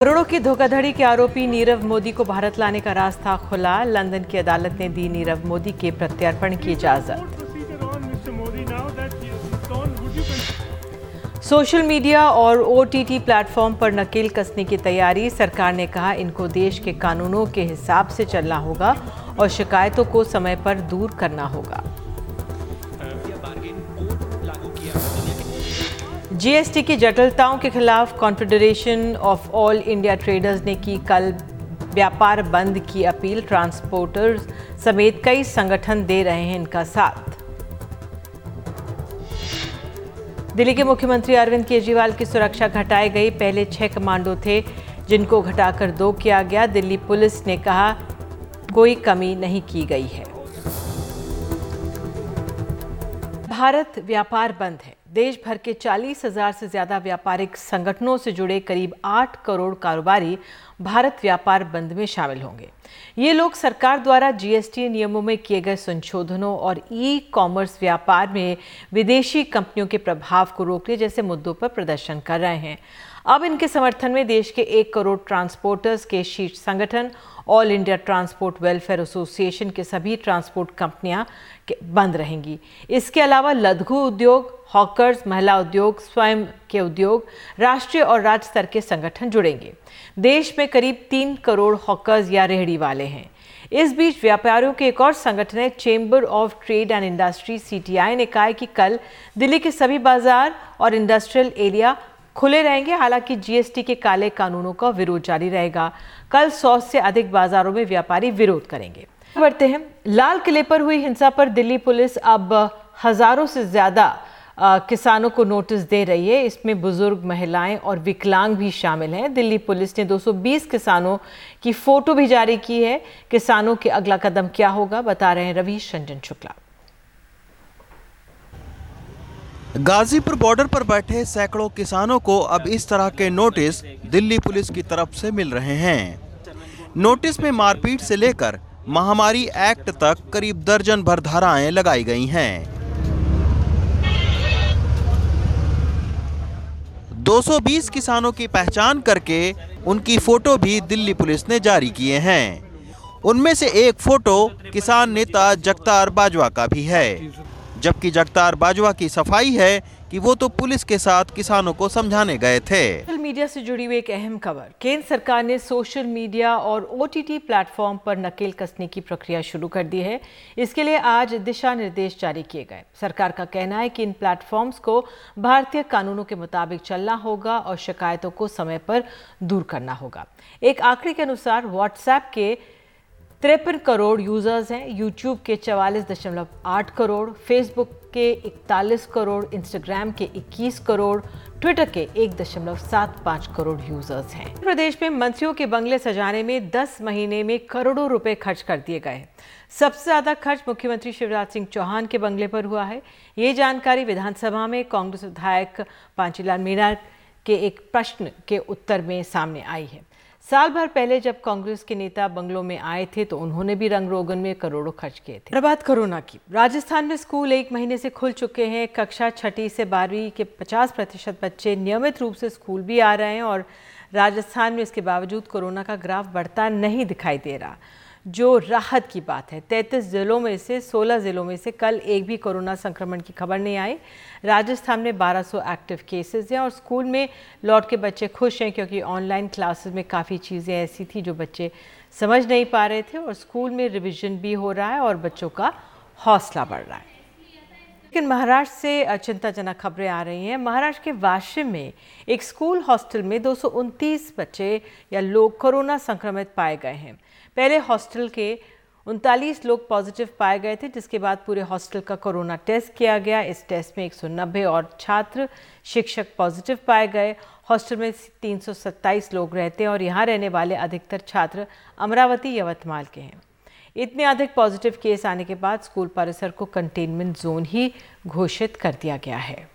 करोड़ों की धोखाधड़ी के आरोपी नीरव मोदी को भारत लाने का रास्ता खुला। लंदन की अदालत ने दी नीरव मोदी के प्रत्यर्पण की इजाजत। सोशल मीडिया और OTT प्लेटफॉर्म पर नकेल कसने की तैयारी। सरकार ने कहा इनको देश के कानूनों के हिसाब से चलना होगा और शिकायतों को समय पर दूर करना होगा। GST की जटिलताओं के खिलाफ Confederation of All India Traders ने की कल व्यापार बंद की अपील। ट्रांसपोर्टर्स समेत कई संगठन दे रहे हैं इनका साथ। दिल्ली के मुख्यमंत्री अरविंद केजरीवाल की सुरक्षा घटाई गई। पहले 6 कमांडो थे जिनको घटाकर 2 किया गया। दिल्ली पुलिस ने कहा कोई कमी नहीं की गई है। भारत व्यापार बंद है। देश भर के 40,000 से ज्यादा व्यापारिक संगठनों से जुड़े करीब 8 करोड़ कारोबारी भारत व्यापार बंद में शामिल होंगे। ये लोग सरकार द्वारा GST नियमों में किए गए संशोधनों और ई-कॉमर्स व्यापार में विदेशी कंपनियों के प्रभाव को रोकने जैसे मुद्दों पर प्रदर्शन कर रहे हैं। अब इनके समर्थन में देश के 1 करोड़ ट्रांसपोर्टर्स के शीर्ष संगठन All India Transport Welfare Association के सभी ट्रांसपोर्ट कंपनियां बंद रहेंगी। इसके अलावा लघु उद्योग, हॉकर्स, महिला उद्योग, स्वयं के उद्योग, राष्ट्रीय और राज्य स्तर के संगठन जुड़ेंगे। देश में करीब 3 करोड़ हॉकर्स या रेहड़ी वाले हैं। इस बीच व्यापारियों के एक और संगठन है Chamber of Trade and Industry CTI ने कहा है कि कल दिल्ली के सभी बाजार और इंडस्ट्रियल एरिया खुले रहेंगे। हालांकि GST के काले कानूनों का विरोध जारी रहेगा। कल 100 से अधिक बाजारों में व्यापारी विरोध करेंगे। बढ़ते हैं, लाल किले पर हुई हिंसा पर दिल्ली पुलिस अब हजारों से ज्यादा किसानों को नोटिस दे रही है। इसमें बुजुर्ग, महिलाएं और विकलांग भी शामिल हैं। दिल्ली पुलिस ने 220 किसानों की फोटो भी जारी की है। किसानों के अगला कदम क्या होगा, बता रहे हैं रवीश रंजन शुक्ला। गाजीपुर बॉर्डर पर बैठे सैकड़ों किसानों को अब इस तरह के नोटिस दिल्ली पुलिस की तरफ से मिल रहे हैं। नोटिस में मारपीट से लेकर महामारी एक्ट तक करीब दर्जन भर धाराएं लगाई गई हैं। 220 किसानों की पहचान करके उनकी फोटो भी दिल्ली पुलिस ने जारी किए हैं। उनमें से एक फोटो किसान नेता जगतार बाजवा का भी है, जबकि जगतार बाजवा की सफाई है कि वो तो पुलिस के साथ किसानों को समझाने गए थे। सोशल मीडिया से जुड़ी हुई एक अहम खबर। केंद्र सरकार ने सोशल मीडिया और OTT प्लेटफॉर्म पर नकेल कसने की प्रक्रिया शुरू कर दी है। इसके लिए आज दिशा निर्देश जारी किए गए। सरकार का कहना है कि इन प्लेटफॉर्म्स को भारतीय कानूनों के मुताबिक चलना होगा और शिकायतों को समय पर दूर करना होगा। एक आंकड़े के अनुसार व्हाट्सएप के 53 करोड़ यूजर्स हैं, यूट्यूब के 44.8 करोड़, फेसबुक के 41 करोड़, इंस्टाग्राम के 21 करोड़, ट्विटर के 1.75 करोड़ यूजर्स हैं। प्रदेश में मंत्रियों के बंगले सजाने में 10 महीने में करोड़ों रुपए खर्च कर दिए गए। सबसे ज्यादा खर्च मुख्यमंत्री शिवराज सिंह चौहान के बंगले पर हुआ है। ये जानकारी विधानसभा में कांग्रेस विधायक पांचीलाल मीणा के एक प्रश्न के उत्तर में सामने आई है। साल भर पहले जब कांग्रेस के नेता बंगलों में आए थे तो उन्होंने भी रंग रोगन में करोड़ों खर्च किए थे। बात कोरोना की। राजस्थान में स्कूल 1 महीने से खुल चुके हैं। कक्षा 6ठी से 12वीं के 50% बच्चे नियमित रूप से स्कूल भी आ रहे हैं और राजस्थान में इसके बावजूद कोरोना का ग्राफ बढ़ता नहीं दिखाई दे रहा, जो राहत की बात है। 33 जिलों में से 16 जिलों में से कल एक भी कोरोना संक्रमण की खबर नहीं आई। राजस्थान में 1200 एक्टिव केसेस हैं और स्कूल में लौट के बच्चे खुश हैं, क्योंकि ऑनलाइन क्लासेस में काफ़ी चीज़ें ऐसी थी जो बच्चे समझ नहीं पा रहे थे और स्कूल में रिवीजन भी हो रहा है और बच्चों का हौसला बढ़ रहा है। लेकिन महाराष्ट्र से चिंताजनक खबरें आ रही हैं। महाराष्ट्र के वाशिम में एक स्कूल हॉस्टल में 229 बच्चे या लोग कोरोना संक्रमित पाए गए हैं। पहले हॉस्टल के 39 लोग पॉजिटिव पाए गए थे, जिसके बाद पूरे हॉस्टल का कोरोना टेस्ट किया गया। इस टेस्ट में 190 और छात्र शिक्षक पॉजिटिव पाए गए। हॉस्टल में 327 लोग रहते हैं और यहाँ रहने वाले अधिकतर छात्र अमरावती यवतमाल के हैं। इतने अधिक पॉजिटिव केस आने के बाद स्कूल परिसर को कंटेनमेंट जोन ही घोषित कर दिया गया है।